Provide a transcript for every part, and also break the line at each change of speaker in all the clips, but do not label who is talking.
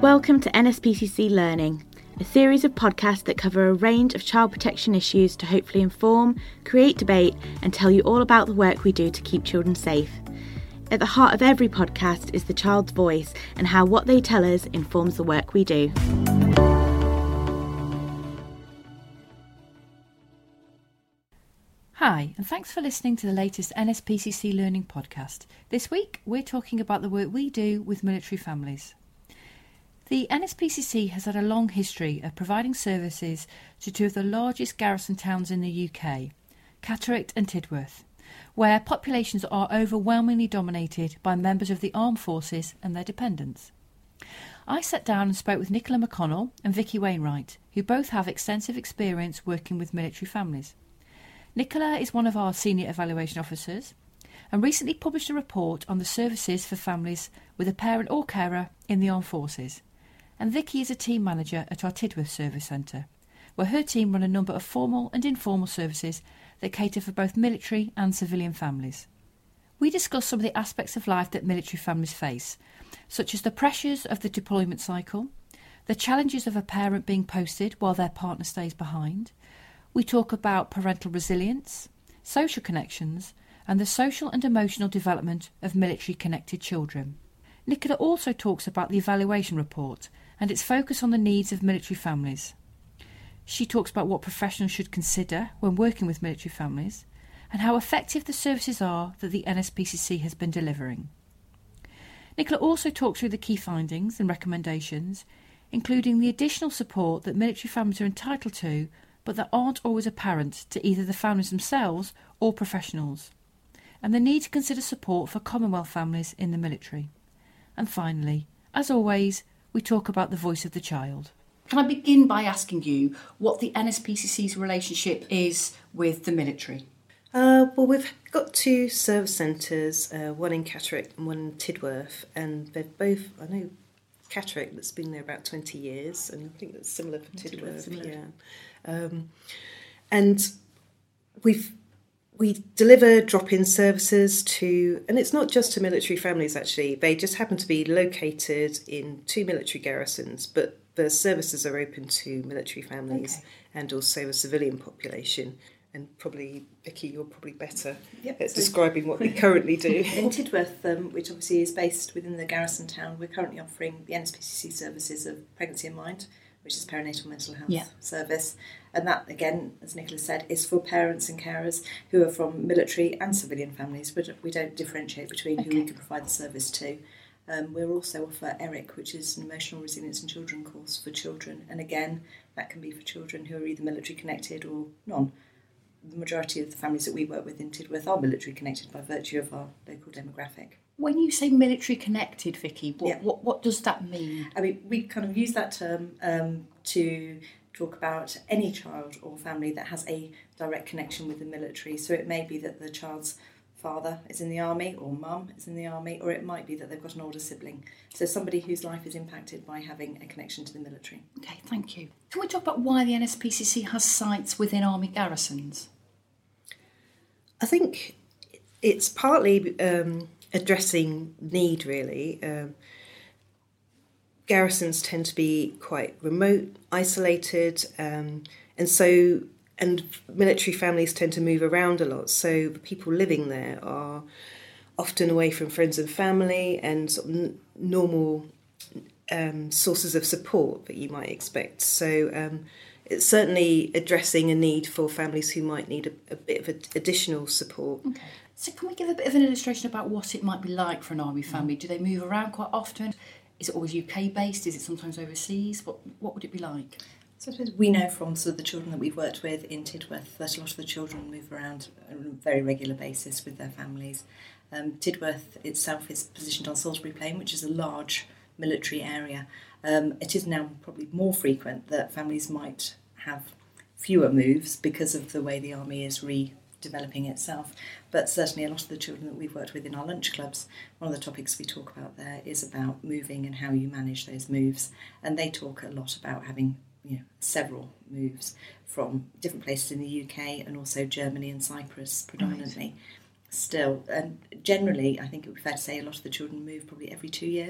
Welcome to NSPCC Learning, a series of podcasts that cover a range of child protection issues to hopefully inform, create debate and tell you all about the work we do to keep children safe. At the heart of every podcast is the child's voice and how what they tell us informs the work we do.
Hi, and thanks for listening to the latest NSPCC Learning podcast. This week, we're talking about the work we do with military families. The NSPCC has had a long history of providing services to two of the largest garrison towns in the UK, Catterick and Tidworth, where populations are overwhelmingly dominated by members of the armed forces and their dependents. I sat down and spoke with Nicola McConnell and Vicky Wainwright, who both have extensive experience working with military families. Nicola is one of our senior evaluation officers and recently published a report on the services for families with a parent or carer in the armed forces. And Vicky is a team manager at our Tidworth Service Centre, where her team run a number of formal and informal services that cater for both military and civilian families. We discuss some of the aspects of life that military families face, such as the pressures of the deployment cycle, the challenges of a parent being posted while their partner stays behind. We talk about parental resilience, social connections, and the social and emotional development of military-connected children. Nicola also talks about the evaluation report and its focus on the needs of military families. She talks about what professionals should consider when working with military families and how effective the services are that the NSPCC has been delivering. Nicola also talks through the key findings and recommendations, including the additional support that military families are entitled to but that aren't always apparent to either the families themselves or professionals, and the need to consider support for Commonwealth families in the military. And finally, as always, we talk about the voice of the child.
Can I begin by asking you what the NSPCC's relationship is with the military?
Well, we've got two service centres, one in Catterick and one in Tidworth, and they're both, I know Catterick that's been there about 20 years, and I think that's similar for Tidworth, yeah. And we deliver drop-in services to, and it's not just to military families actually, they just happen to be located in two military garrisons, but the services are open to military families and also a civilian population. And probably, Vicky, you're probably better at describing what we currently do.
In Tidworth, which obviously is based within the garrison town, we're currently offering the NSPCC services of Pregnancy in Mind, which is perinatal mental health service. And that, again, as Nicola said, is for parents and carers who are from military and civilian families, but we don't differentiate between who we can provide the service to. We'll also offer ERIC, which is an Emotional Resilience in Children course for children. And again, that can be for children who are either military connected or none. The majority of the families that we work with in Tidworth are military connected by virtue of our local demographic.
When you say military connected, Vicky, what does that mean?
I mean, we kind of use that term to talk about any child or family that has a direct connection with the military. So it may be that the child's father is in the army or mum is in the army, or it might be that they've got an older sibling. So somebody whose life is impacted by having a connection to the military.
Okay, thank you. Can we talk about why the NSPCC has sites within army garrisons?
I think it's partly addressing need, really. Garrisons tend to be quite remote, isolated, and military families tend to move around a lot. So the people living there are often away from friends and family and sort of normal sources of support that you might expect. So it's certainly addressing a need for families who might need a bit of additional support.
Okay. So can we give a bit of an illustration about what it might be like for an army family? Do they move around quite often? Is it always UK based? Is it sometimes overseas? What would it be like?
So I suppose we know from sort of the children that we've worked with in Tidworth that a lot of the children move around on a very regular basis with their families. Tidworth itself is positioned on Salisbury Plain, which is a large military area. It is now probably more frequent that families might have fewer moves because of the way the army is redeveloping itself. But certainly a lot of the children that we've worked with in our lunch clubs, one of the topics we talk about there is about moving and how you manage those moves. And they talk a lot about having several moves from different places in the UK and also Germany and Cyprus predominantly. Still, and generally, I think it would be fair to say a lot of the children move probably every 2 years.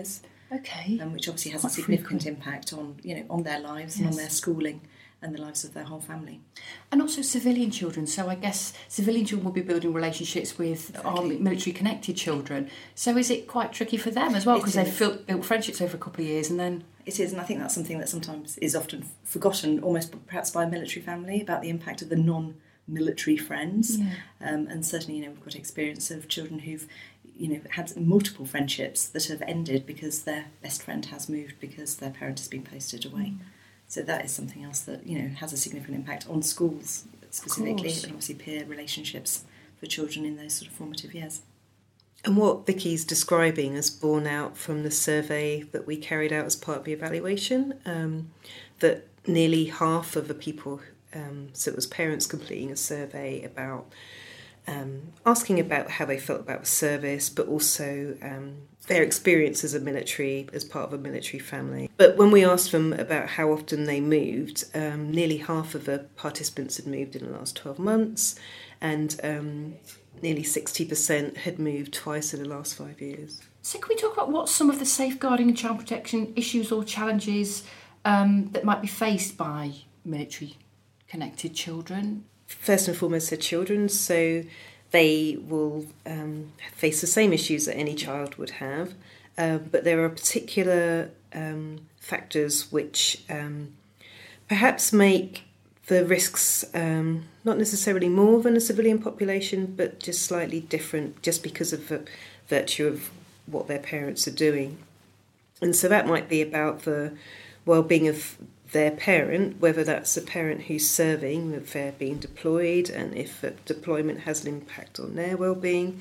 Okay.
Which obviously has
Quite
a significant
frequent.
impact on their lives and on their schooling and the lives of their whole family.
And also civilian children. So I guess civilian children will be building relationships with army, military-connected children. So is it quite tricky for them as well? Because they've built friendships over a couple of years and then...
It is, and I think that's something that sometimes is often forgotten, almost perhaps by a military family, about the impact of the non-military friends.
Yeah.
And certainly, we've got experience of children who've, had multiple friendships that have ended because their best friend has moved because their parent has been posted away. So that is something else that, has a significant impact on schools specifically, and obviously peer relationships for children in those sort of formative years.
And what Vicky's describing is borne out from the survey that we carried out as part of the evaluation, that nearly half of the people, so it was parents completing a survey about asking about how they felt about the service, but also their experience as part of a military family. But when we asked them about how often they moved, nearly half of the participants had moved in the last 12 months, and nearly 60% had moved twice in the last 5 years.
So can we talk about what some of the safeguarding and child protection issues or challenges that might be faced by military-connected children?
First and foremost, they're children, so they will face the same issues that any child would have, but there are particular factors which perhaps make the risks not necessarily more than a civilian population, but just slightly different, just because of the virtue of what their parents are doing. And so that might be about the well-being of their parent, whether that's a parent who's serving, if they're being deployed, and if a deployment has an impact on their well-being,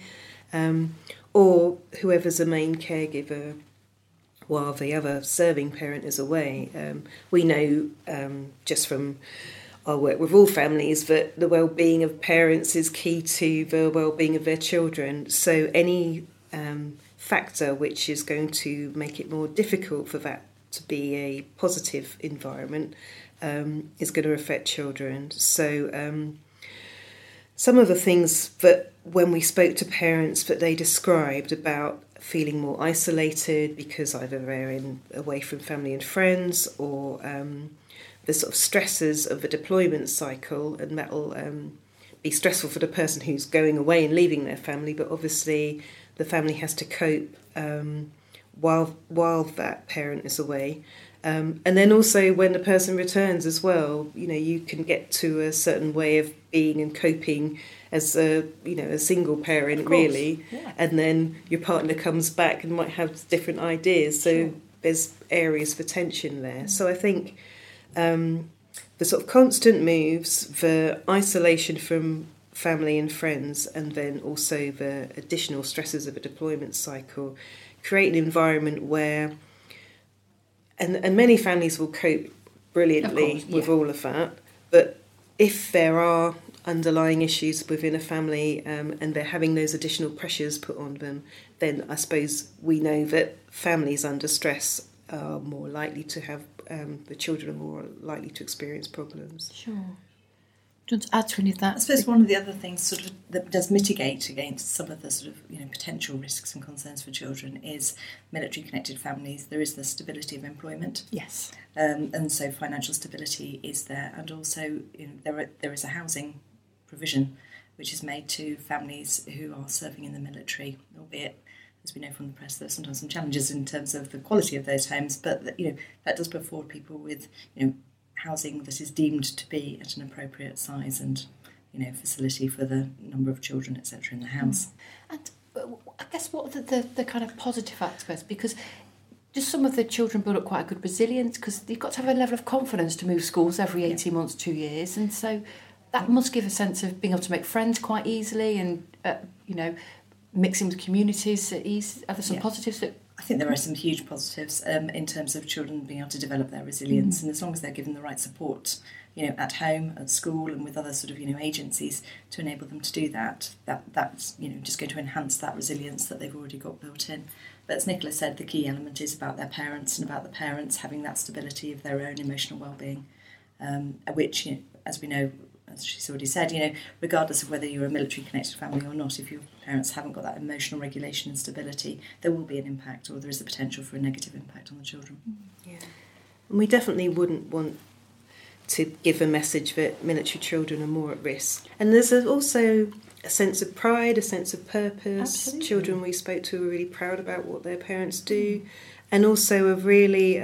or whoever's the main caregiver while the other serving parent is away. We know just from our work with all families that the well-being of parents is key to the well-being of their children. So any factor which is going to make it more difficult for that to be a positive environment is going to affect children. So some of the things that when we spoke to parents that they described about feeling more isolated because either they're away from family and friends, or the sort of stresses of the deployment cycle, and that'll be stressful for the person who's going away and leaving their family, but obviously the family has to cope while that parent is away. And then also when the person returns as well, you can get to a certain way of being and coping as a single parent, really. Yeah. And then your partner comes back and might have different ideas. So there's areas for tension there. So I think the sort of constant moves, the isolation from family and friends, and then also the additional stresses of a deployment cycle create an environment where, and many families will cope brilliantly with all of that, but if there are underlying issues within a family and they're having those additional pressures put on them, then I suppose we know that families under stress are more likely to have, the children are more likely to experience problems.
Sure. Do you want to add to any of that?
I suppose one of the other things sort of that does mitigate against some of the sort of potential risks and concerns for children is military connected families. There is the stability of employment.
Yes.
And so financial stability is there, and also there is a housing provision which is made to families who are serving in the military, albeit, as we know from the press, there's sometimes some challenges in terms of the quality of those homes, but that does put forward people with housing that is deemed to be at an appropriate size and facility for the number of children, etc., in the house.
And I guess what are the kind of positive aspects, because just some of the children build up quite a good resilience, because you've got to have a level of confidence to move schools every 18 months, 2 years, and so that must give a sense of being able to make friends quite easily and mixing with communities at ease. Are there some positives that...
I think there are some huge positives in terms of children being able to develop their resilience, and as long as they're given the right support, at home, at school, and with other sort of agencies to enable them to do that's just going to enhance that resilience that they've already got built in. But as Nicola said, the key element is about their parents and about the parents having that stability of their own emotional well-being, which, as we know, as she's already said, regardless of whether you're a military connected family or not, if your parents haven't got that emotional regulation and stability, there will be an impact, or there is the potential for a negative impact on the children.
Yeah. And we definitely wouldn't want to give a message that military children are more at risk. And there's also a sense of pride, a sense of purpose.
Absolutely.
Children we spoke to were really proud about what their parents do, and also a really,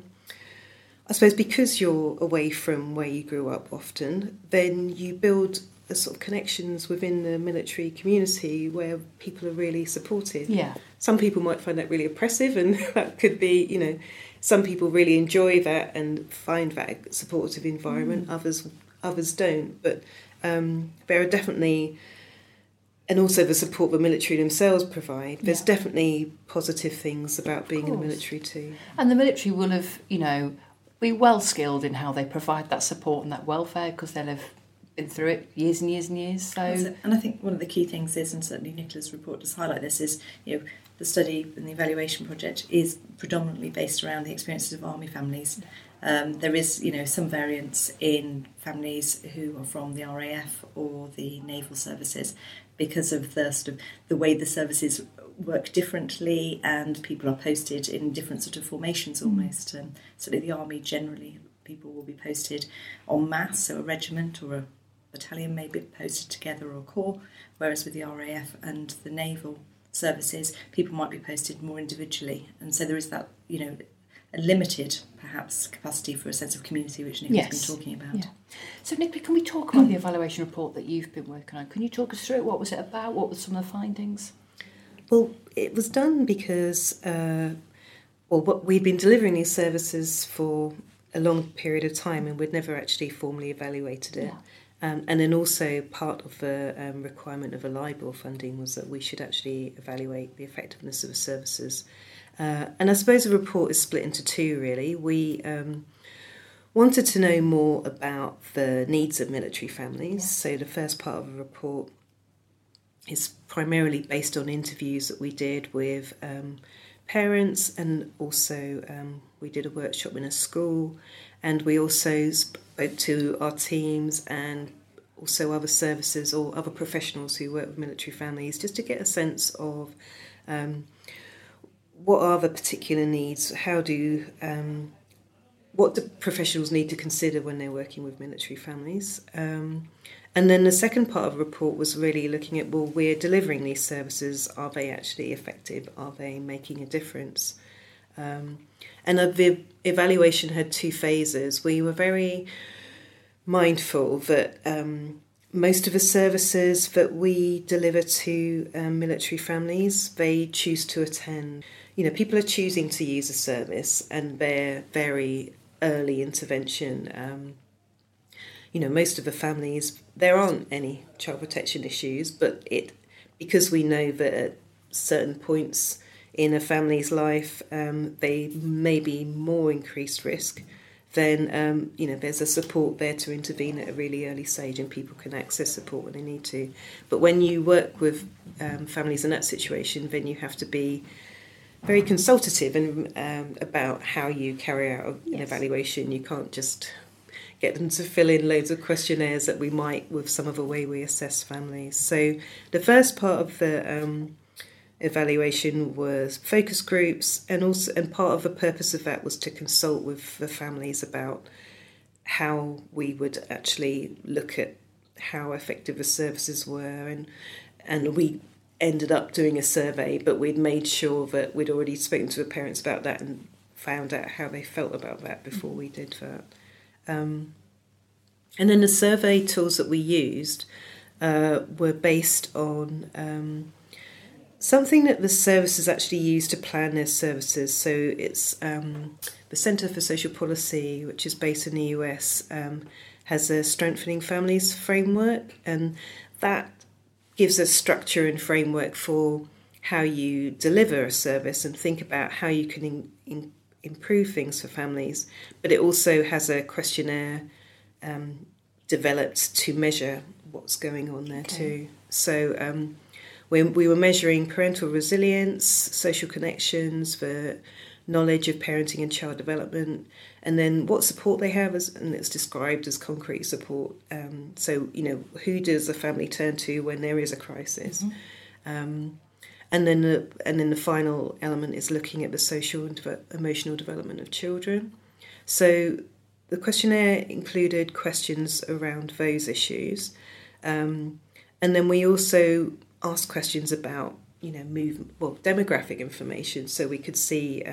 I suppose, because you're away from where you grew up often, then you build a sort of connections within the military community where people are really supportive.
Yeah.
Some people might find that really oppressive, and that could be, some people really enjoy that and find that a supportive environment. Others don't. But there are definitely, and also the support the military themselves provide. There's definitely positive things about being in the military too.
And the military will have, be well skilled in how they provide that support and that welfare, because they'll have been through it years and years and years. So,
and I think one of the key things is, and certainly Nicola's report does highlight this, is the study and the evaluation project is predominantly based around the experiences of army families. There is, some variance in families who are from the RAF or the naval services because of the way the services work differently, and people are posted in different sort of formations almost. Certainly the army, generally, people will be posted en masse, so a regiment or a battalion may be posted together, or a corps, whereas with the RAF and the naval services, people might be posted more individually, and so there is that, a limited, perhaps, capacity for a sense of community, which Nicola's been talking about.
Yeah. So, Nicola, can we talk about the evaluation report that you've been working on? Can you talk us through it? What was it about? What were some of the findings?
Well, it was done because, we'd been delivering these services for a long period of time, and we'd never actually formally evaluated it.
Yeah.
And then also part of the requirement of a LIBOR funding was that we should actually evaluate the effectiveness of the services. And I suppose the report is split into two, really. We wanted to know more about the needs of military families. So the first part of the report is primarily based on interviews that we did with parents, and also we did a workshop in a school, and we also spoke to our teams and also other services or other professionals who work with military families, just to get a sense of what are the particular needs, what do professionals need to consider when they're working with military families. And then the second part of the report was really looking at, we're delivering these services, are they actually effective, are they making a difference? And the evaluation had two phases. We were very mindful that most of the services that we deliver to military families, they choose to attend. People are choosing to use a service, and they're very early intervention. Most of the families, there aren't any child protection issues, but because we know that at certain points in a family's life, they may be more increased risk, then there's a support there to intervene at a really early stage, and people can access support when they need to. But when you work with families in that situation, then you have to be very consultative and about how you carry out an evaluation. You can't just get them to fill in loads of questionnaires that we might with some of the way we assess families. So the first part of the evaluation was focus groups, and part of the purpose of that was to consult with the families about how we would actually look at how effective the services were, and we ended up doing a survey, but we'd made sure that we'd already spoken to the parents about that and found out how they felt about that before we did that. And then the survey tools that we used were based on something that the services actually use to plan their services. So it's the Centre for Social Policy, which is based in the US, has a Strengthening Families framework, and that gives a structure and framework for how you deliver a service and think about how you can improve things for families. But it also has a questionnaire developed to measure what's going on there too. So we were measuring parental resilience, social connections, the knowledge of parenting and child development, and then what support they have, and it's described as concrete support. So, who does the family turn to when there is a crisis? And then the final element is looking at the social and emotional development of children. So the questionnaire included questions around those issues. And then we also asked questions about, demographic information. So we could see,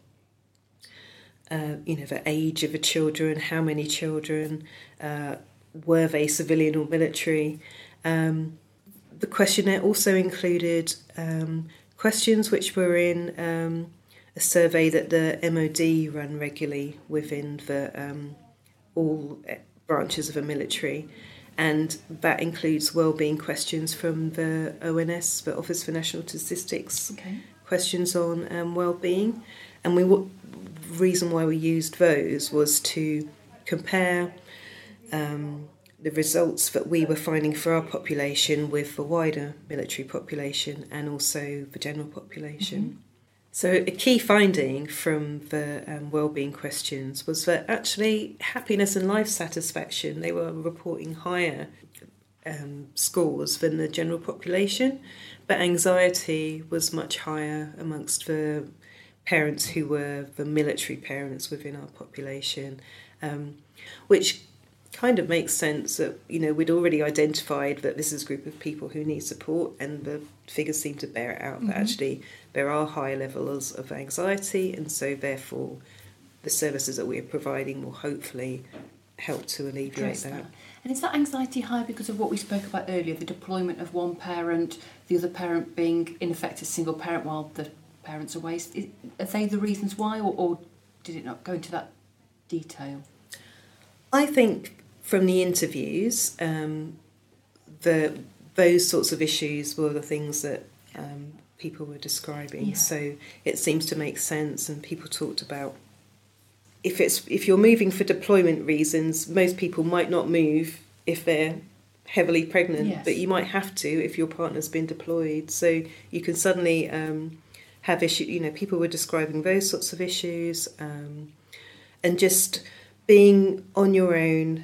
the age of the children, how many children, were they civilian or military. The questionnaire also included questions which were in a survey that the MOD run regularly within the all branches of the military, and that includes wellbeing questions from the ONS, the Office for National Statistics, questions on wellbeing. And the reason why we used those was to compare the results that we were finding for our population with the wider military population and also the general population. So a key finding from the wellbeing questions was that actually happiness and life satisfaction, they were reporting higher scores than the general population, but anxiety was much higher amongst the parents who were the military parents within our population, which kind of makes sense that, we'd already identified that this is a group of people who need support, and the figures seem to bear it out that actually there are higher levels of anxiety, and so therefore the services that we're providing will hopefully help to alleviate that.
And is that anxiety high because of what we spoke about earlier, the deployment of one parent, the other parent being in effect a single parent while the parent's away? Are they the reasons why, or did it not go into that detail?
I think from the interviews, those sorts of issues were the things that people were describing. Yeah. So it seems to make sense, and people talked about if you're moving for deployment reasons, most people might not move if they're heavily pregnant, but you might have to if your partner's been deployed. So you can suddenly have issues. People were describing those sorts of issues, and just being on your own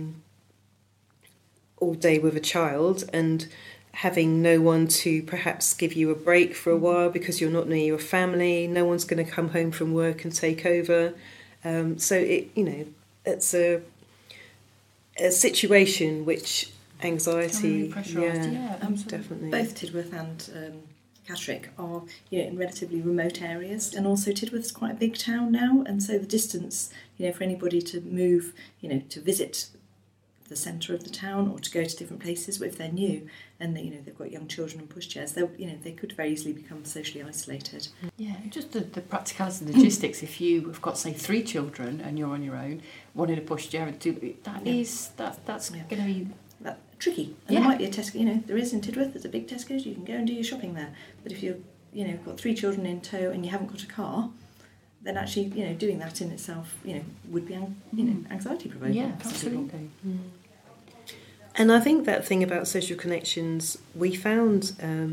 all day with a child and having no one to perhaps give you a break for a while because you're not near your family, no one's going to come home from work and take over. So it's a situation which anxiety, definitely.
Both Tidworth and Catterick are in relatively remote areas, and also Tidworth's quite a big town now, and so the distance for anybody to move to visit the centre of the town or to go to different places, but if they're new and they've got young children and pushchairs, they could very easily become socially isolated.
Yeah, just the practicality and logistics. If you have got, say, 3 children and you're on your own, one in a pushchair and 2, that's going to be
tricky. And there might be a Tesco, there is in Tidworth, there's a big Tesco's, you can go and do your shopping there. But if you've got 3 children in tow and you haven't got a car, then actually, doing that in itself, would be, anxiety provoking.
Yeah, absolutely.
And I think that thing about social connections, we found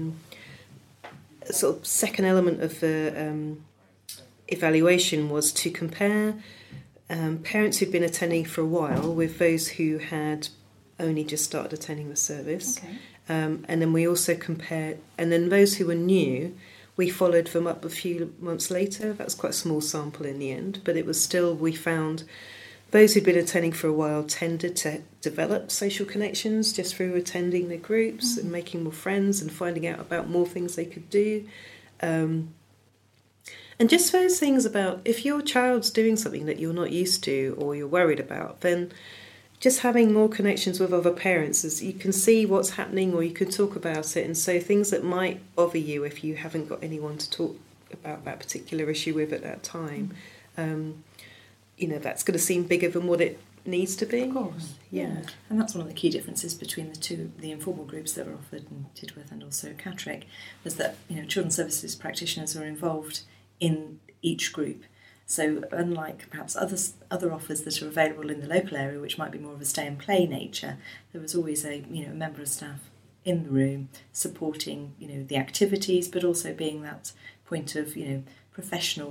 a sort of second element of the evaluation was to compare parents who'd been attending for a while with those who had only just started attending the service.
Okay.
And then we also compared, and then those who were new, we followed them up a few months later. That was quite a small sample in the end, but it was still, we found those who'd been attending for a while tended to develop social connections just through attending the groups and making more friends and finding out about more things they could do. And just those things about if your child's doing something that you're not used to or you're worried about, then just having more connections with other parents, as you can see what's happening or you can talk about it. And so things that might bother you if you haven't got anyone to talk about that particular issue with at that time, that's going to seem bigger than what it needs to be.
Of course.
Yeah.
And that's one of the key differences between the informal groups that were offered in Tidworth and also Catterick, was that children's services practitioners are involved in each group. So unlike perhaps other offers that are available in the local area, which might be more of a stay and play nature, there was always a member of staff in the room supporting the activities, but also being that point of professional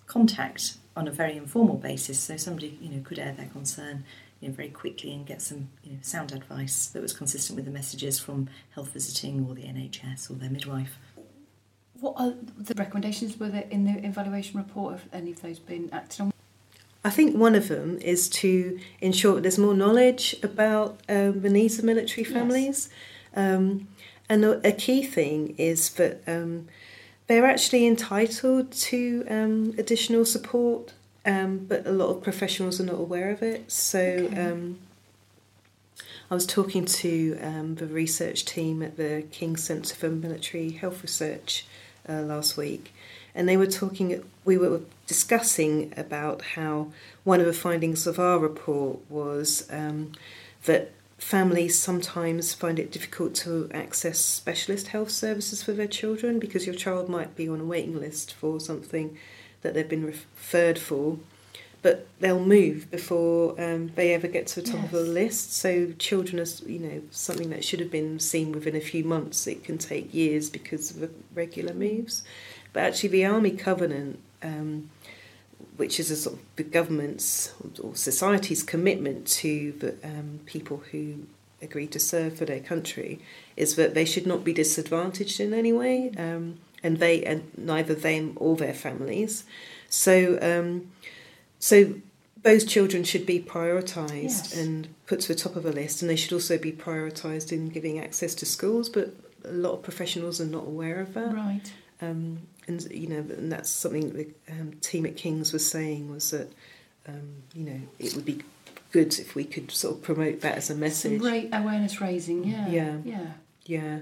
contact on a very informal basis, so somebody could air their concern very quickly and get some sound advice that was consistent with the messages from health visiting or the NHS or their midwife.
What are the recommendations were there in the evaluation report? Have any of those been acted on?
I think one of them is to ensure that there's more knowledge about the needs of military families. Yes. And a key thing is that they're actually entitled to additional support, but a lot of professionals are not aware of it. So I was talking to the research team at the King's Centre for Military Health Research last week, and we were discussing about how one of the findings of our report was that families sometimes find it difficult to access specialist health services for their children because your child might be on a waiting list for something that they've been referred for, but they'll move before they ever get to the top of the list. So children are, something that should have been seen within a few months, it can take years because of the regular moves. But actually the Army Covenant, which is a sort of the government's or society's commitment to the people who agree to serve for their country, is that they should not be disadvantaged in any way, and neither them or their families. So those children should be prioritised and put to the top of a list, and they should also be prioritised in giving access to schools. But a lot of professionals are not aware of that.
Right.
And that's something the team at King's was saying, was that it would be good if we could sort of promote that as a message.
Some great awareness raising,
yeah.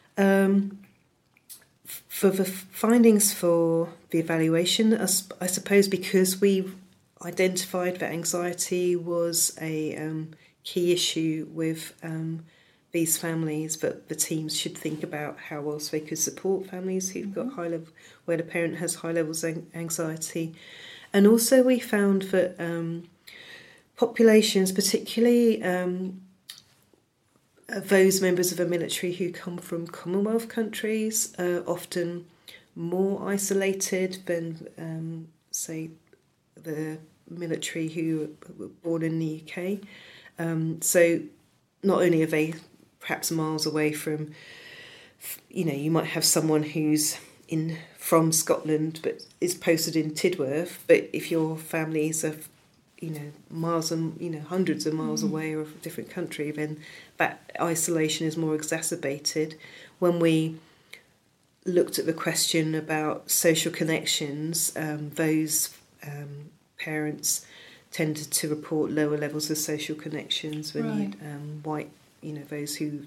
For the findings for the evaluation, I suppose because we've identified that anxiety was a key issue with these families, but the teams should think about how else they could support families who've got where the parent has high levels of anxiety. And also we found that populations, particularly those members of the military who come from Commonwealth countries, are often more isolated than, say, the military who were born in the UK. So not only are they perhaps miles away from, you might have someone who's from Scotland but is posted in Tidworth, but if your families are miles and hundreds of miles away or a different country, then that isolation is more exacerbated. When we looked at the question about social connections, those parents tended to report lower levels of social connections than white, those who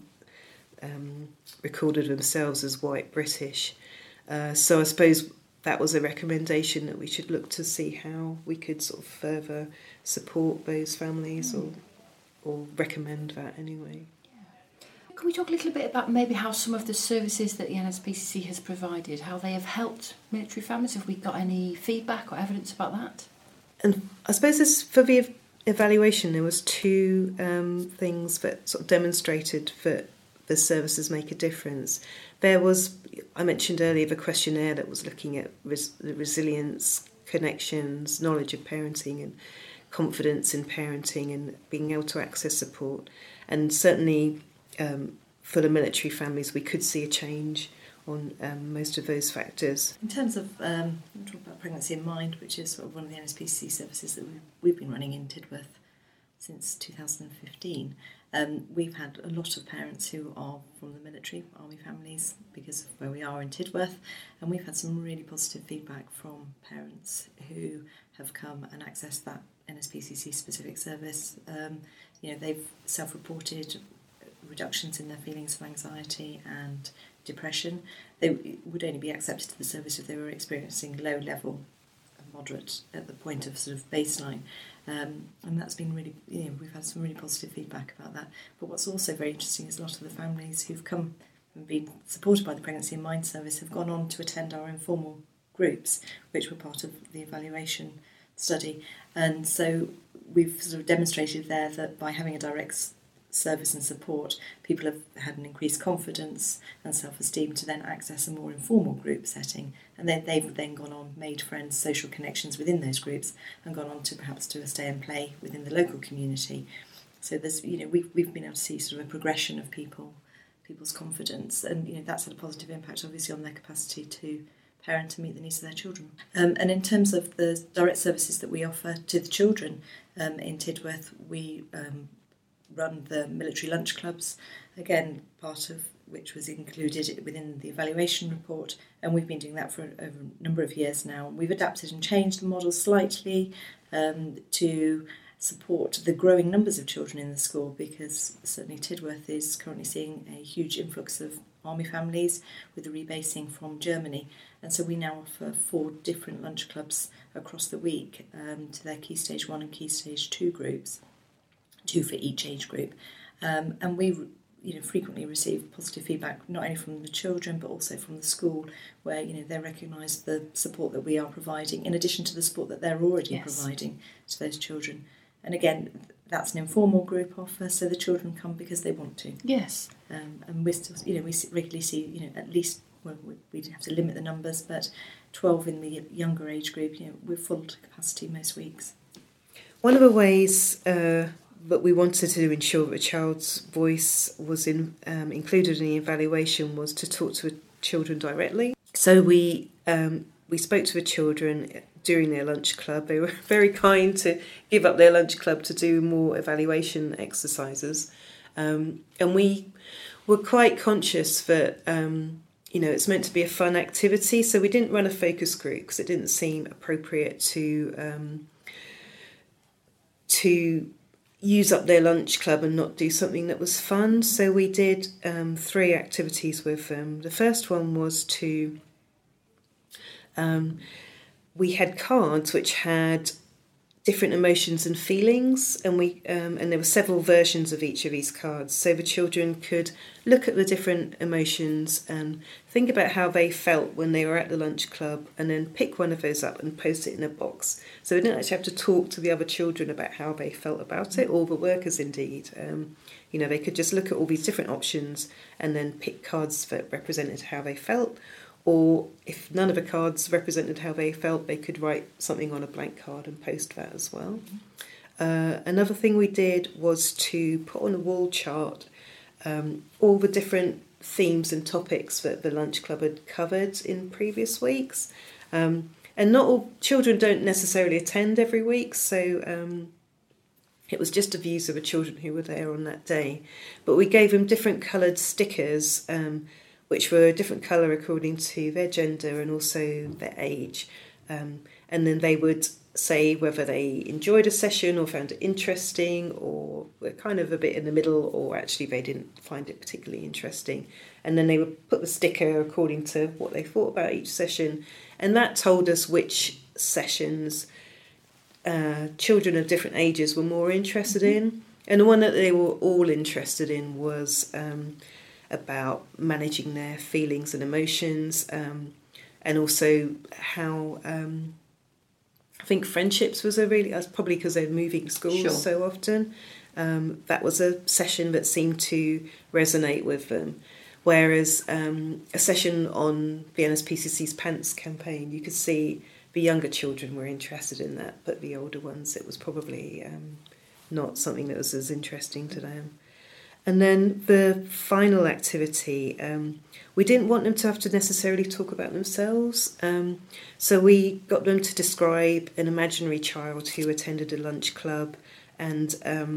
recorded themselves as white British. So I suppose that was a recommendation that we should look to see how we could sort of further support those families or recommend that anyway.
Can we talk a little bit about maybe how some of the services that the NSPCC has provided, how they have helped military families? Have we got any feedback or evidence about that?
And I suppose for the evaluation, there was two things that sort of demonstrated that the services make a difference. There was, I mentioned earlier, the questionnaire that was looking at the resilience, connections, knowledge of parenting and confidence in parenting and being able to access support. And certainly for the military families, we could see a change on most of those factors.
In terms of, I'm talking about Pregnancy in Mind, which is sort of one of the NSPCC services that we've been running in Tidworth since 2015. We've had a lot of parents who are from the military, army families, because of where we are in Tidworth, and we've had some really positive feedback from parents who have come and accessed that NSPCC specific service. They've self-reported reductions in their feelings of anxiety and depression. They would only be accepted to the service if they were experiencing low level and moderate at the point of sort of baseline. And that's been really, we've had some really positive feedback about that. But what's also very interesting is a lot of the families who've come and been supported by the Pregnancy in Mind service have gone on to attend our informal groups, which were part of the evaluation study. And so we've sort of demonstrated there that by having a direct service and support, people have had an increased confidence and self-esteem to then access a more informal group setting, and then they've then gone on, made friends, social connections within those groups, and gone on to perhaps do a stay and play within the local community. So there's, we've been able to see sort of a progression of people's confidence, and that's had a positive impact obviously on their capacity to parent and meet the needs of their children. And in terms of the direct services that we offer to the children in Tidworth, we run the military lunch clubs, again part of which was included within the evaluation report, and we've been doing that for over a number of years now. We've adapted and changed the model slightly to support the growing numbers of children in the school, because certainly Tidworth is currently seeing a huge influx of army families with the rebasing from Germany, and so we now offer 4 different lunch clubs across the week to their Key Stage 1 and Key Stage 2 groups, 2 for each age group, and we frequently receive positive feedback not only from the children but also from the school, where they recognise the support that we are providing in addition to the support that they're already providing to those children. And again, that's an informal group offer, so the children come because they want to.
Yes.
And we still, we regularly see, at least, well, we'd have to limit the numbers, but 12 in the younger age group, we're full to capacity most weeks.
One of the ways that we wanted to ensure that a child's voice was included in the evaluation was to talk to children directly. So we spoke to the children during their lunch club. They were very kind to give up their lunch club to do more evaluation exercises. And we were quite conscious that, it's meant to be a fun activity. So we didn't run a focus group because it didn't seem appropriate to use up their lunch club and not do something that was fun. So we did 3 activities with them. The first one was to... we had cards which had different emotions and feelings, and there were several versions of each of these cards, so the children could look at the different emotions and think about how they felt when they were at the lunch club, and then pick one of those up and post it in a box. So they didn't actually have to talk to the other children about how they felt about it, or the workers indeed. They could just look at all these different options and then pick cards that represented how they felt. Or if none of the cards represented how they felt, they could write something on a blank card and post that as well. Another thing we did was to put on a wall chart all the different themes and topics that the lunch club had covered in previous weeks. And not all children don't necessarily attend every week, so it was just the views of the children who were there on that day. But we gave them different coloured stickers, which were a different colour according to their gender and also their age. And then they would say whether they enjoyed a session or found it interesting, or were kind of a bit in the middle, or actually they didn't find it particularly interesting. And then they would put the sticker according to what they thought about each session. And that told us which sessions children of different ages were more interested in. And the one that they were all interested in was... about managing their feelings and emotions, and also how I think friendships was that's probably because they're moving schools so often. That was a session that seemed to resonate with them. Whereas a session on the NSPCC's Pants campaign, you could see the younger children were interested in that, but the older ones, it was probably not something that was as interesting to them. And then the final activity, we didn't want them to have to necessarily talk about themselves. So we got them to describe an imaginary child who attended a lunch club. And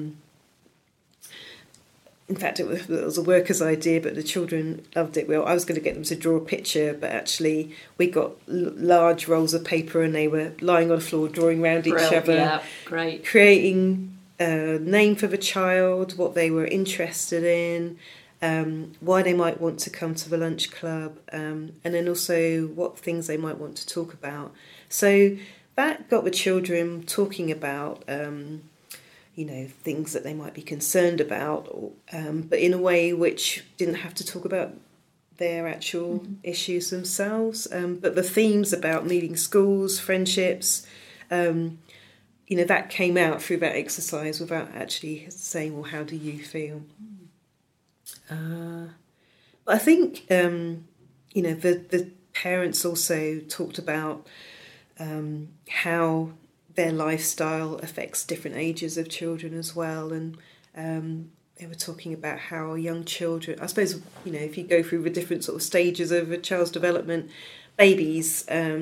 in fact, it was a worker's idea, but the children loved it. Well, I was going to get them to draw a picture, but actually we got large rolls of paper and they were lying on the floor, drawing around each other.
Yeah, great.
Creating a name for the child, what they were interested in, why they might want to come to the lunch club, and then also what things they might want to talk about. So that got the children talking about, things that they might be concerned about, but in a way which didn't have to talk about their actual issues themselves. But the themes about meeting schools, friendships, that came out through that exercise without actually saying, well, how do you feel? But I think, the parents also talked about how their lifestyle affects different ages of children as well. And they were talking about how young children, I suppose, if you go through the different sort of stages of a child's development, babies,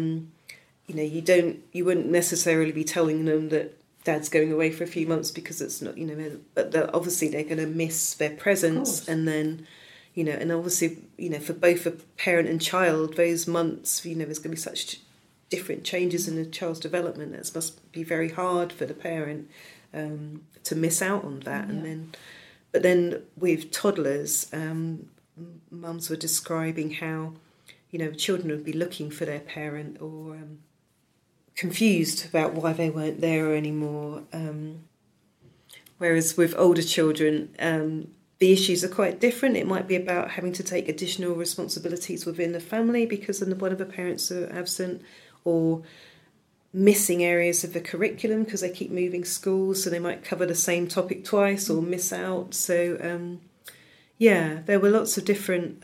you wouldn't necessarily be telling them that Dad's going away for a few months because it's not, but obviously they're going to miss their presence. And then, and obviously, for both a parent and child, those months, there's going to be such different changes in the child's development. It must be very hard for the parent to miss out on that. Yeah. But then with toddlers, mums were describing how, children would be looking for their parent or confused about why they weren't there anymore. Whereas with older children, the issues are quite different. It might be about having to take additional responsibilities within the family because one of the parents are absent, or missing areas of the curriculum because they keep moving schools, so they might cover the same topic twice or miss out. So, there were lots of different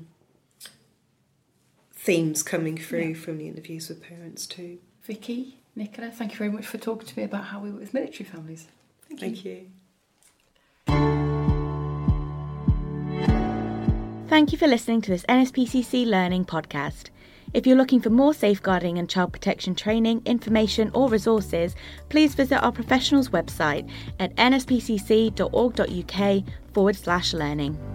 themes coming through from the interviews with parents too.
Vicky, Nicola, thank you very much for talking to me about how we work with military families.
Thank you.
Thank you for listening to this NSPCC Learning podcast. If you're looking for more safeguarding and child protection training, information or resources, please visit our professionals website at nspcc.org.uk/learning.